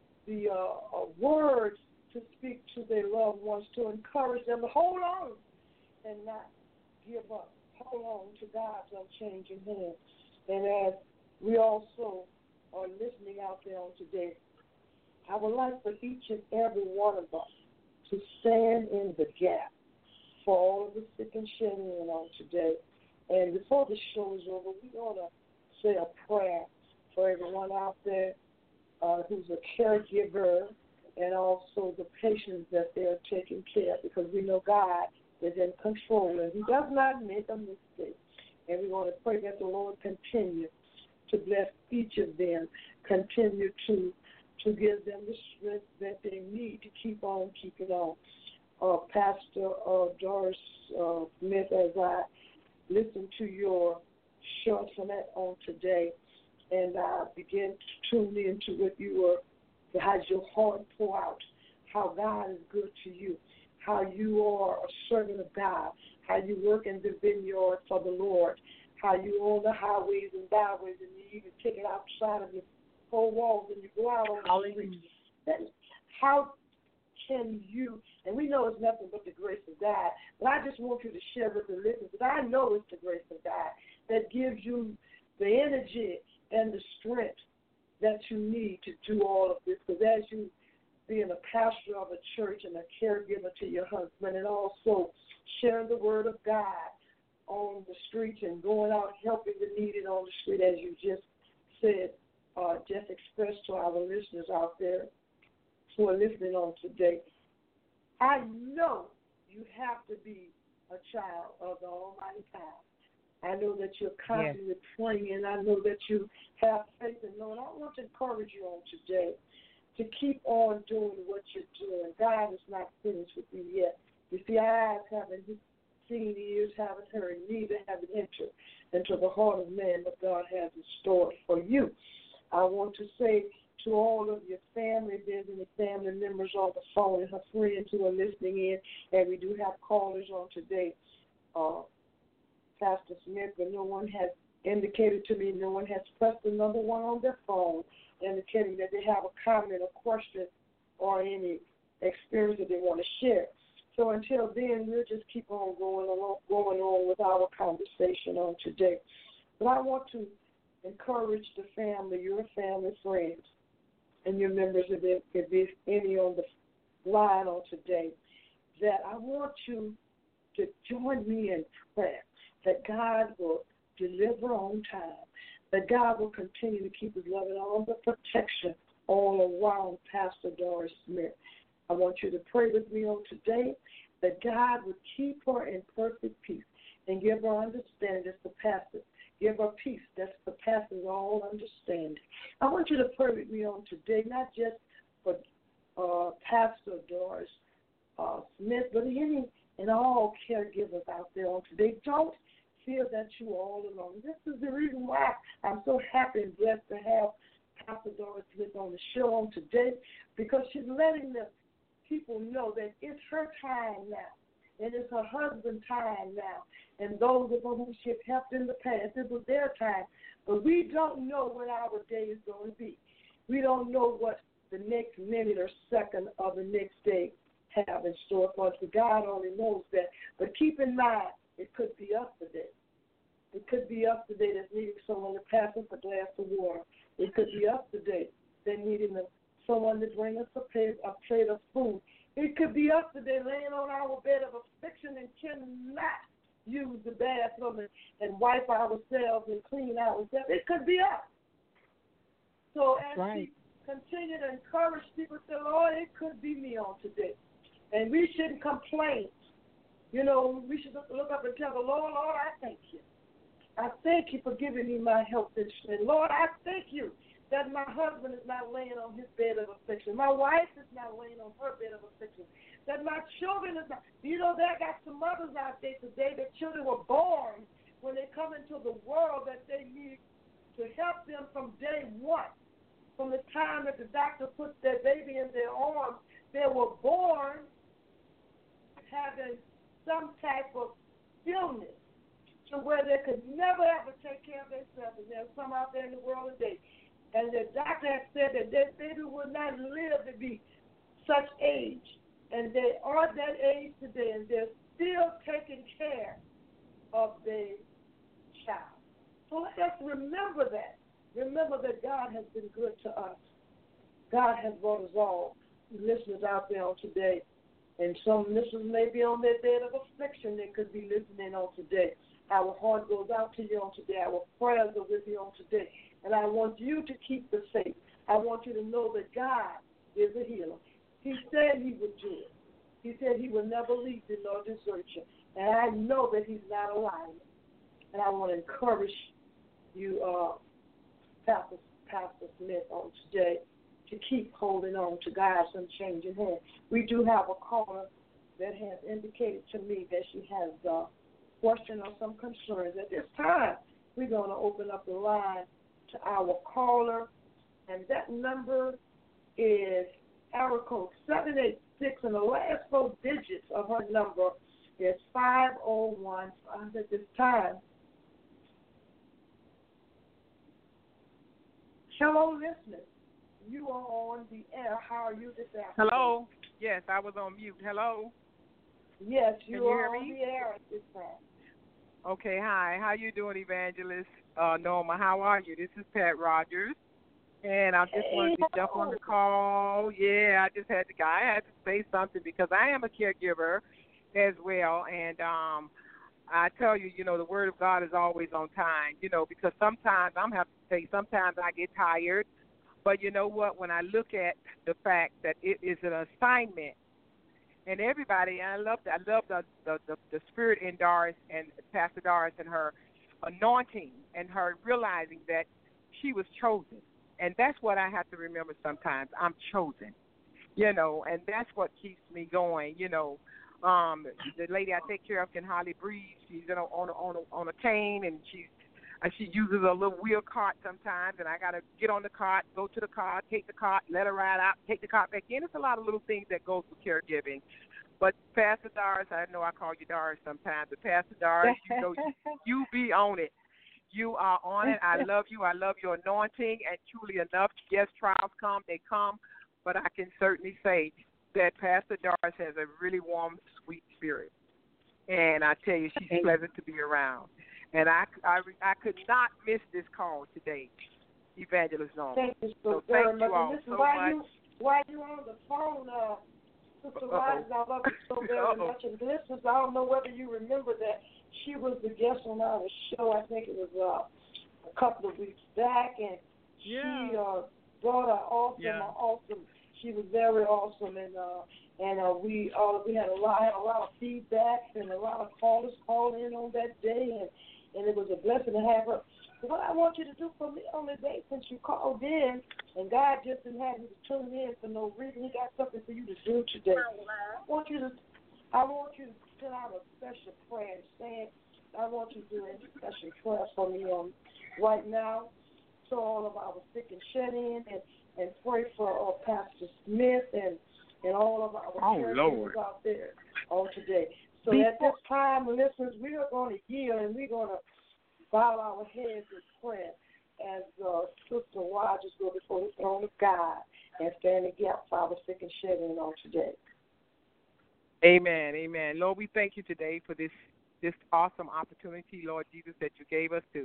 words to speak to their loved ones, to encourage them to hold on and not give up. Hold on to God's unchanging hand. And as we also are listening out there on today, I would like for each and every one of us to stand in the gap for all of the sick and shed in on today. And before the show is over, we want to say a prayer for everyone out there who's a caregiver, and also the patients that they're taking care of, because we know God is in control and He does not make a mistake. And we want to pray that the Lord continue to bless each of them, continue to give them the strength that they need to keep on keeping on. Pastor Doris Smith, as I listened to your short sermon on today, and I began to tune into what you were, how your heart pour out, how God is good to you, how you are a servant of God, how you work in the vineyard for the Lord, how you own the highways and byways, and you even take it outside of your four walls and you go out on the streets. How can you, and we know it's nothing but the grace of God, but I just want you to share with the listeners, because I know it's the grace of God that gives you the energy and the strength that you need to do all of this. Because as you being a pastor of a church and a caregiver to your husband, and also sharing the word of God on the streets and going out helping the needy on the street, as you just said, just expressed to our listeners out there who are listening on today. I know you have to be a child of the Almighty God. I know that you're constantly praying, and I know that you have faith in Lord. I want to encourage you on today to keep on doing what you're doing. God is not finished with you yet. You see, eyes haven't seen, ears haven't heard, neither have it entered into the heart of man what God has in store for you. I want to say to all of your family, if there's any family members on the phone and her friends who are listening in, and we do have callers on today, Pastor Smith, but no one has indicated to me, no one has pressed the number one on their phone, indicating that they have a comment, a question, or any experience that they want to share. So until then, we'll just keep on going on with our conversation on today. But I want to encourage the family, your family, friends, and your members, if there's any on the line on today, that I want you to join me in prayer, that God will deliver on time, that God will continue to keep His loving arms of protection all around Pastor Doris Smith. I want you to pray with me on today that God would keep her in perfect peace and give her understanding that surpasses. Give her peace that surpasses all understanding. I want you to pray with me on today, not just for Pastor Doris Smith, but any and all caregivers out there on today. Don't feel that you are all alone. This is the reason why I'm so happy and blessed to have Pastor Doris Smith on the show on today, because she's letting the people know that it's her time now, and it's her husband's time now, and those of them who she has helped in the past, it was their time. But we don't know what our day is going to be. We don't know what the next minute or second of the next day have in store for us. But God only knows that. But keep in mind, it could be us today. It could be us today that's needing someone to pass us a glass of water. It could be us today that needing someone to bring us a plate of food. It could be us today laying on our bed of affliction and cannot use the bathroom and wipe ourselves and clean ourselves. It could be us. So as we continue to encourage people to say, Lord, it could be me on today. And we shouldn't complain. You know, we should look up and tell the Lord, Lord, I thank you. I thank you for giving me my health and strength. Lord, I thank you that my husband is not laying on his bed of affliction. My wife is not laying on her bed of affliction. That my children is not. You know, there got some mothers out there today that children were born when they come into the world that they need to help them from day one. From the time that the doctor puts their baby in their arms, they were born having some type of illness to where they could never ever take care of themselves. And there's some out there in the world today. And the doctor has said that their baby will not live to be such age. And they are that age today, and they're still taking care of their child. So let us remember that. Remember that God has been good to us. God has brought us all, listeners out there on today. And some listeners may be on their bed of affliction. They could be listening on today. Our heart goes out to you on today. Our prayers are with you on today. And I want you to keep the faith. I want you to know that God is a healer. He said he would do it. He said he would never leave you nor desert you. And I know that he's not a liar. And I want to encourage you, Pastor Smith, on today to keep holding on to God's unchanging hand. We do have a caller that has indicated to me that she has a question or some concerns. At this time, we're going to open up the line to our caller, and that number is area code 786, and the last 4 digits of her number is 501. At this time, hello, listeners. You are on the air. How are you this afternoon? Hello. Yes, I was on mute. Hello. Yes, you are on the air at this time. Okay, hi. How you doing, Evangelist Norma? How are you? This is Pat Rogers, and I just wanted to jump on the call. Yeah, I had to say something because I am a caregiver as well, and I tell you, the Word of God is always on time, because sometimes sometimes I get tired, but you know what? When I look at the fact that it is an assignment, and everybody, and I love the spirit in Doris and Pastor Doris and her anointing and her realizing that she was chosen. And that's what I have to remember sometimes. I'm chosen, and that's what keeps me going, The lady I take care of can hardly breathe. She's on a cane, and she uses a little wheel cart sometimes, and I got to get on the cart, go to the car, take the cart, let her ride out, take the cart back in. It's a lot of little things that goes with caregiving. But Pastor Doris, I know I call you Doris sometimes, but Pastor Doris, you be on it. You are on it. I love you. I love your anointing, and truly enough, yes, trials come, they come, but I can certainly say that Pastor Doris has a really warm, sweet spirit. And I tell you, she's pleasant to be around. And I could not miss this call today, Evangelist Norma. Thank you so thank you all so much. While you're on the phone, Sister Rogers, I love you so very much. And listeners, I don't know whether you remember that she was the guest on our show. I think it was a couple of weeks back, and she brought her awesome. She was very awesome, and we had a lot of feedback and a lot of callers called in on that day, and it was a blessing to have her. So what I want you to do for me on the day, since you called in, and God just didn't have you to tune in for no reason, He got something for you to do today. I want you to send out a special prayer. I want you to do a special prayer for me right now. So all of our sick and shut in, and pray for Pastor Smith and all of our caregivers out there on today. So at this time, listeners, we are going to yield, and we're going to bow our heads in prayer as Sister Rogers go before the throne of God and stand in the gap for our sick and shed in on today. Amen, amen. Lord, we thank you today for this awesome opportunity, Lord Jesus, that you gave us to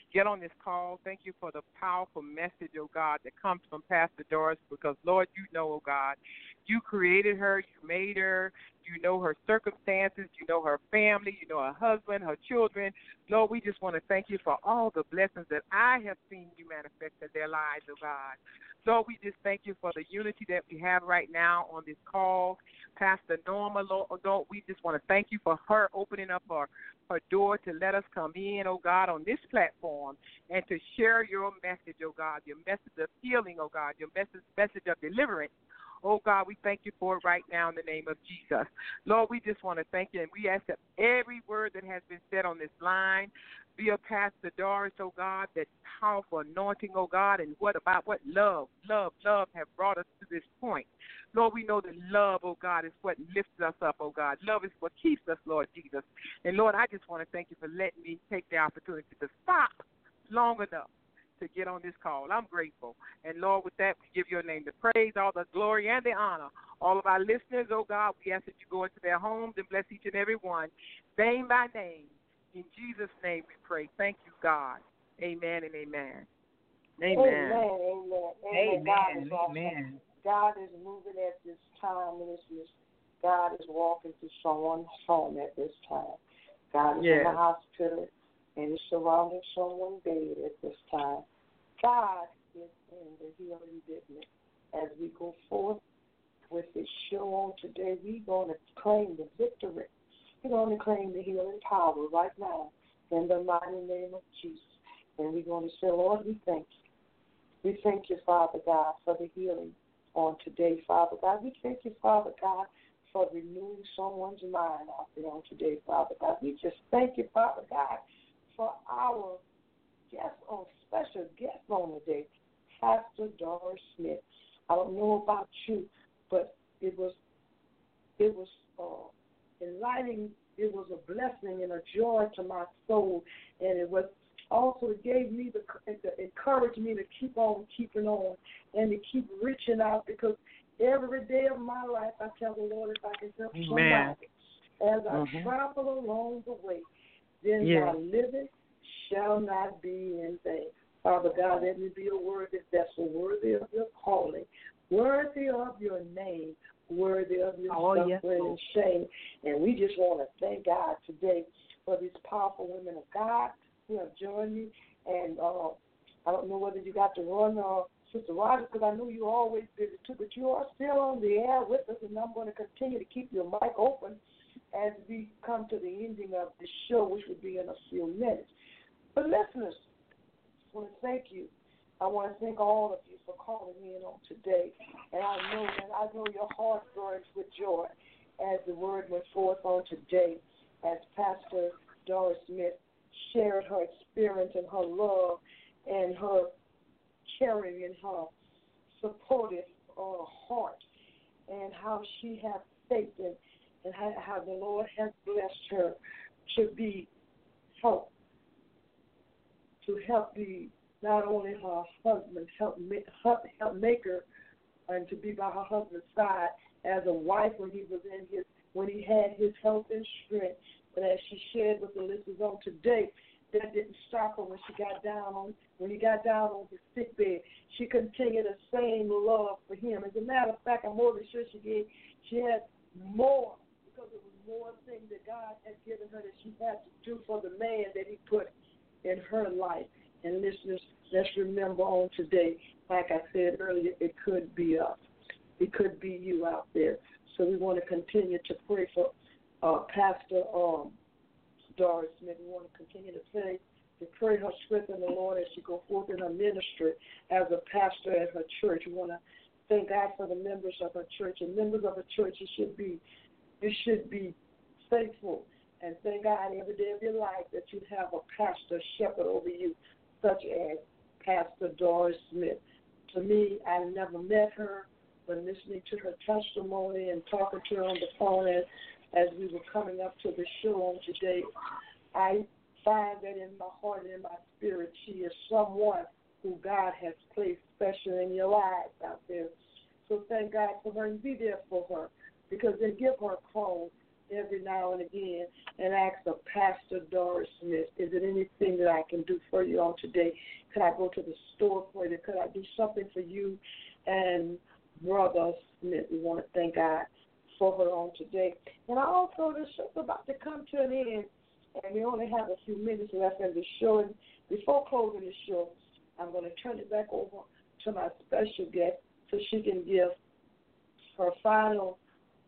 get on this call. Thank you for the powerful message, oh God, that comes from Pastor Doris, because, Lord, you know, oh God, you created her, you made her, you know her circumstances, you know her family, you know her husband, her children. Lord, we just want to thank you for all the blessings that I have seen you manifest in their lives, oh God. Lord, we just thank you for the unity that we have right now on this call. Pastor Norma, Lord, we just want to thank you for her opening up her door to let us come in, oh God, on this platform and to share your message, oh God, your message of healing, oh God, your message of deliverance. Oh, God, we thank you for it right now in the name of Jesus. Lord, we just want to thank you, and we ask that every word that has been said on this line via Pastor Doris, oh, God, that powerful anointing, oh, God, and what love have brought us to this point. Lord, we know that love, oh, God, is what lifts us up, oh, God. Love is what keeps us, Lord Jesus. And, Lord, I just want to thank you for letting me take the opportunity to stop long enough to get on this call. I'm grateful. And, Lord, with that, we give your name the praise, all the glory, and the honor. All of our listeners, oh, God, we ask that you go into their homes and bless each and every one, name by name. In Jesus' name we pray. Thank you, God. Amen and amen. Amen. Amen. God is awesome. God is moving at this time, listeners. God is walking through someone's home at this time. God is in the hospital and is surrounding someone's bed at this time. God is in the healing business. As we go forth with this show on today, we're going to claim the victory. We're going to claim the healing power right now in the mighty name of Jesus. And we're going to say, Lord, we thank you. We thank you, Father God, for the healing on today, Father God. We thank you, Father God, for renewing someone's mind out there on today, Father God. We just thank you, Father God, for our special guest on the day, Pastor Doris Smith. I don't know about you, but it was enlightening. It was a blessing and a joy to my soul, and it gave me the encouraged me to keep on keeping on and to keep reaching out, because every day of my life I tell the Lord, if I can help somebody as I travel along the way, then my living shall not be in vain. Father God, let me be a worthy vessel, worthy of your calling, worthy of your name, worthy of your suffering and shame. And we just want to thank God today for these powerful women of God who have joined me. And I don't know whether you got to run, Sister Rogers, because I know you're always busy too, but you are still on the air with us, and I'm going to continue to keep your mic open as we come to the ending of the show, which will be in a few minutes. But listeners, I want to thank you. I want to thank all of you for calling in on today. And I know your heart burns with joy as the word went forth on today, as Pastor Doris Smith shared her experience and her love and her caring and her supportive heart, and how she has faith and how the Lord has blessed her to be help be not only her husband, help maker, and to be by her husband's side as a wife when he had his health and strength. But as she shared with the listeners on today, that didn't stop her when he got down on his sick bed. She continued the same love for him. As a matter of fact, I'm more than sure she had more, because it was more things that God had given her that she had to do for the man that he put in her life. And listeners, let's remember on today, like I said earlier, it could be us. It could be you out there. So we want to continue to pray for Pastor Doris Smith. We want to continue to pray her strength in the Lord as she go forth in her ministry as a pastor at her church. We want to thank God for the members of her church. And members of her church, you should be faithful and thank God every day of your life that you have a pastor, shepherd over you, such as Pastor Doris Smith. To me, I never met her, but listening to her testimony and talking to her on the phone as we were coming up to the show on today, I find that in my heart and in my spirit, she is someone who God has placed special in your lives out there. So thank God for her and be there for her, because they give her a call every now and again and ask the Pastor Doris Smith, is there anything that I can do for you on today? Could I go to the store for you? Could I do something for you? And Brother Smith, we want to thank God for her on today. And also, the show's about to come to an end, and we only have a few minutes left in the show. And before closing the show, I'm going to turn it back over to my special guest so she can give her final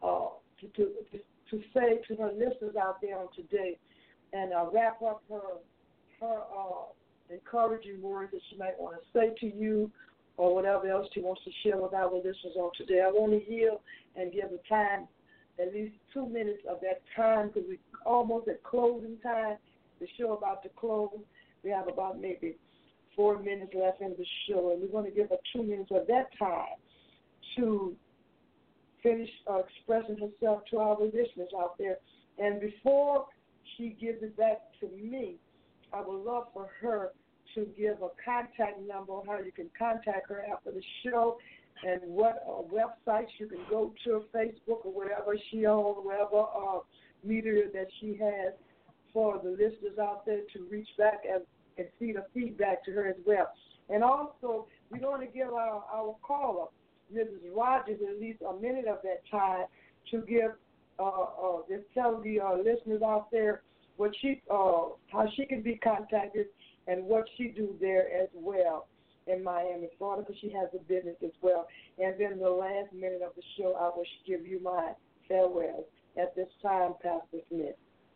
to say to her listeners out there on today, and wrap up her encouraging words that she might want to say to you, or whatever else she wants to share with our listeners on today. I want to yield and give the time, at least 2 minutes of that time, because we're almost at closing time. The show about to close. We have about maybe 4 minutes left in the show, and we're going to give her 2 minutes of that time to finish expressing herself to our listeners out there. And before she gives it back to me, I would love for her to give a contact number on how you can contact her after the show, and what websites you can go to, Facebook or whatever she owns, whatever media that she has, for the listeners out there to reach back and feed a feedback to her as well. And also, we're going to give our caller, Mrs. Rogers, at least a minute of that time to give, just tell the listeners out there what how she can be contacted and what she do there as well in Miami, Florida, because she has a business as well. And then the last minute of the show, I will give you my farewell at this time, Pastor Smith.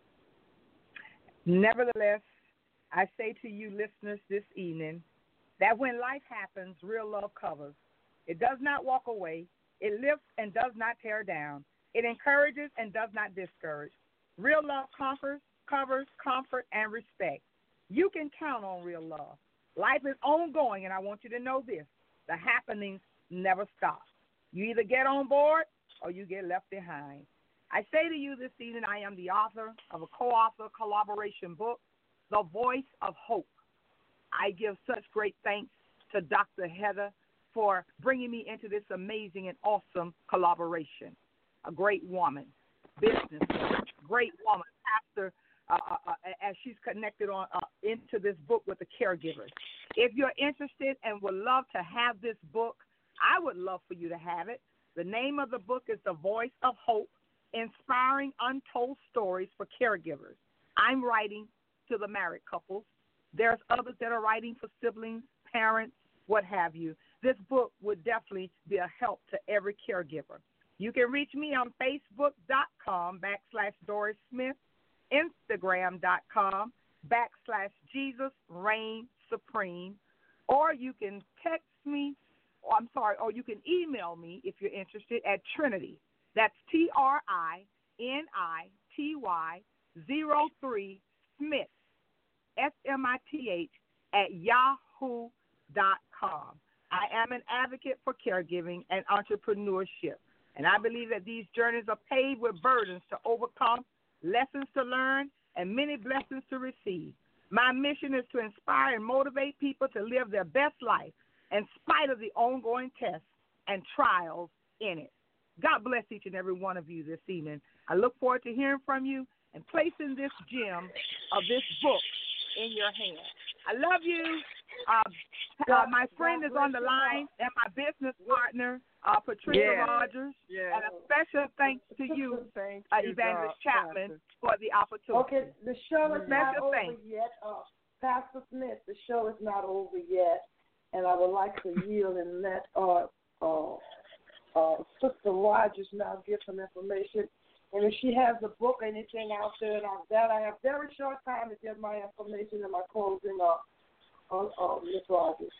Nevertheless, I say to you listeners this evening that when life happens, real love covers. It does not walk away. It lifts and does not tear down. It encourages and does not discourage. Real love conquers, covers, comfort, and respect. You can count on real love. Life is ongoing, and I want you to know this. The happenings never stop. You either get on board or you get left behind. I say to you this evening, I am the author of a co-author collaboration book, The Voice of Hope. I give such great thanks to Dr. Heather for bringing me into this amazing and awesome collaboration. A great woman, business, great woman, pastor, as she's connected on into this book with the caregivers. If you're interested and would love to have this book, I would love for you to have it. The name of the book is The Voice of Hope, Inspiring Untold Stories for Caregivers. I'm writing to the married couples. There's others that are writing for siblings, parents, what have you. This book would definitely be a help to every caregiver. You can reach me on Facebook.com/Doris Smith, Instagram.com/Jesus Reign Supreme, or you can text me, or you can email me if you're interested at Trinity. That's TRINITY 03 Smith, SMITH @yahoo.com. I am an advocate for caregiving and entrepreneurship, and I believe that these journeys are paved with burdens to overcome, lessons to learn, and many blessings to receive. My mission is to inspire and motivate people to live their best life in spite of the ongoing tests and trials in it. God bless each and every one of you this evening. I look forward to hearing from you and placing this gem of this book in your hand. I love you. My friend is on the line, and my business partner, Patricia Rogers. Yeah. And a special thanks to you, Evangelist Chapman, for the opportunity. Okay, the show is not over yet. Pastor Smith, the show is not over yet, and I would like to yield and let Sister Rogers now give some information. And if she has the book or anything out there like that, I have very short time to get my information and my closing Ms. Rogers.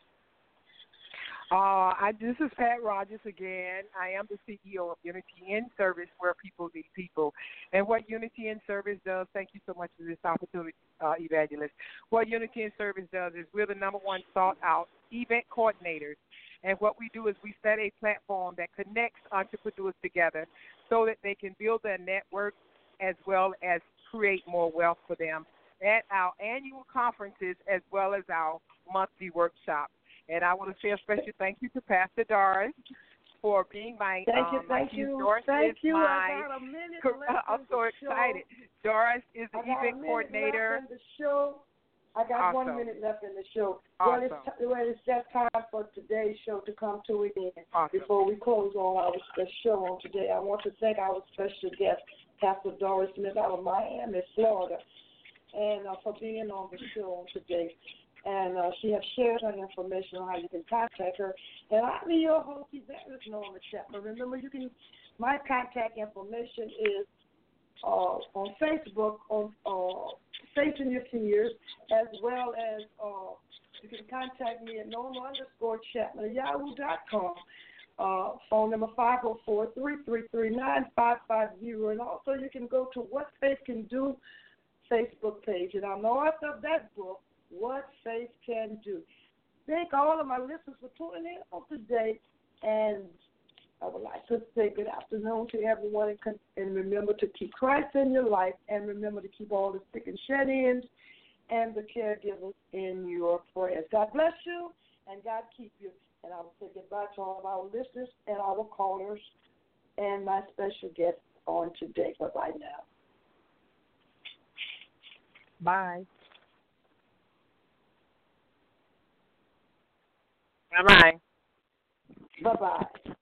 This is Pat Rogers again. I am the CEO of Unity in Service, where people need people. And what Unity in Service does, thank you so much for this opportunity, Evangelist. What Unity in Service does is we're the number one sought-out event coordinators. And what we do is we set a platform that connects entrepreneurs together so that they can build their network as well as create more wealth for them at our annual conferences as well as our monthly workshops. And I want to say a special thank you to Pastor Doris for being my Thank you. Doris Thank is you. my, I got a minute left I'm so excited. Doris is the event coordinator. In the show. I got Awesome. 1 minute left in the show. Awesome. It's just time for today's show to come to an end. Awesome. Before we close on our show on today, I want to thank our special guest, Pastor Doris Smith out of Miami, Florida, and for being on the show on today. And she has shared her information on how you can contact her. And I'll be your host, Evangelist Norma Chapman. Remember, my contact information is on Facebook, on Facing Your Fears, as well as you can contact me at Norma_Chapman@yahoo.com. Phone number 504-333-9550. And also you can go to What Faith Can Do Facebook page. And I'm the author of that book, What Faith Can Do. Thank all of my listeners for tuning in on today. And I would like to say good afternoon to everyone, and remember to keep Christ in your life, and remember to keep all the sick and shut-ins and the caregivers in your prayers. God bless you, and God keep you. And I will say goodbye to all of our listeners and our callers and my special guest on today. Bye-bye now. Bye. Bye-bye. Bye-bye.